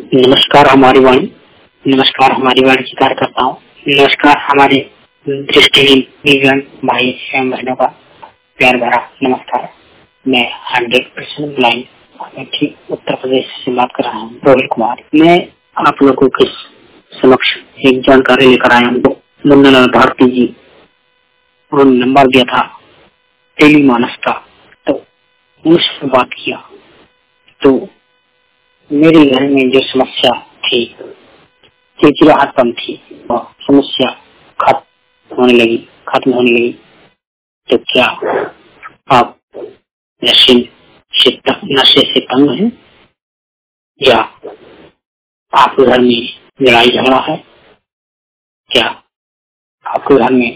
नमस्कार हमारी वाणी, नमस्कार हमारी वाणी के कार्यकर्ताओं, नमस्कार हमारे दृष्टिहीन दिव्यांग भाई एवं बहनों का प्यार भरा नमस्कार। मैं 100% ब्लाइंड अमेठी उत्तर प्रदेश से बात कर रहा हूँ, रोहित कुमार। मैं आप लोगों के समक्ष एक जानकारी लेकर आया हूँ। मुन्नालाल भारती जी उन्होंने नंबर दिया था टेलीमानस का, तो उनसे बात किया तो मेरे घर में जो समस्या थी, चिड़चिड़ाहटपन थी, वह समस्या खत्म होने लगी। तो क्या आप नशे से तंग हैं या आपके घर में लड़ाई झगड़ा है? क्या आपके घर में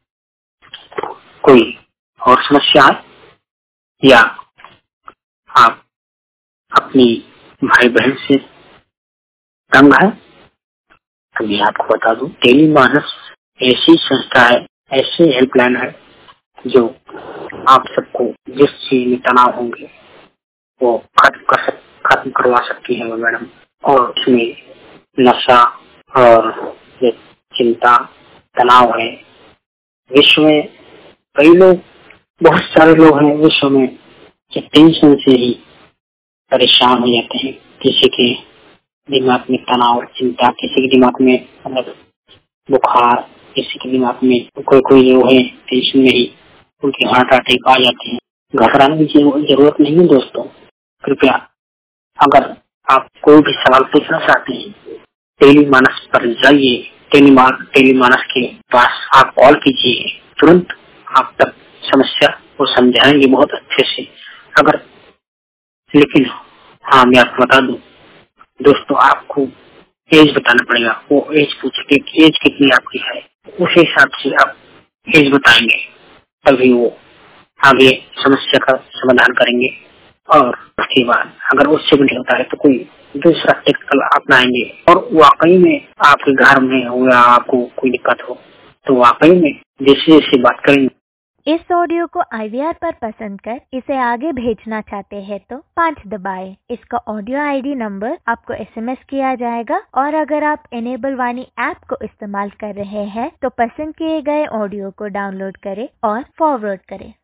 कोई और समस्या है या आप अपनी भाई बहन से तंग है? तो मैं आपको बता दूं, टेलीमानस ऐसी संस्था है, ऐसी हेल्पलाइन है जो आप सबको जिस चीज में तनाव होंगे वो खत्म करवा सकती है मैडम। और इसमें नशा और जो चिंता तनाव है, विश्व में कई लोग, बहुत सारे लोग हैं विश्व में जो टेंशन से ही परेशान हो जाते हैं। किसी के दिमाग में तनाव चिंता, किसी के दिमाग में मतलब बुखार, किसी के दिमाग में कोई जो है टेंशन में ही उनके हार्ट अटैक आ जाते हैं। घबराने की जरूरत नहीं है दोस्तों। कृपया अगर आप कोई भी सवाल पूछना चाहते हैं, टेलीमानस पर जाइए, टेलीमानस के पास आप कॉल कीजिए, तुरंत आप तक समस्या को समझाएंगे बहुत अच्छे से। अगर लेकिन हाँ, मैं आपको बता दूं दोस्तों, आपको एज बताना पड़ेगा। वो एज पूछेंगे कि एज कितनी आपकी है, उस हिसाब से आप एज बताएंगे, तभी वो आगे समस्या का समाधान करेंगे। और उसके बाद अगर उससे भी नहीं होता है तो कोई दूसरा टेक्निकल अपनाएंगे। और वाकई में आपके घर में हो या आपको कोई दिक्कत हो तो वाकई में जैसे जैसे बात करेंगे। इस ऑडियो को IVR पर पसंद कर इसे आगे भेजना चाहते हैं तो 5 दबाएं। इसका ऑडियो ID नंबर आपको SMS किया जाएगा। और अगर आप इनेबल वाणी ऐप को इस्तेमाल कर रहे हैं तो पसंद किए गए ऑडियो को डाउनलोड करें और फॉरवर्ड करें।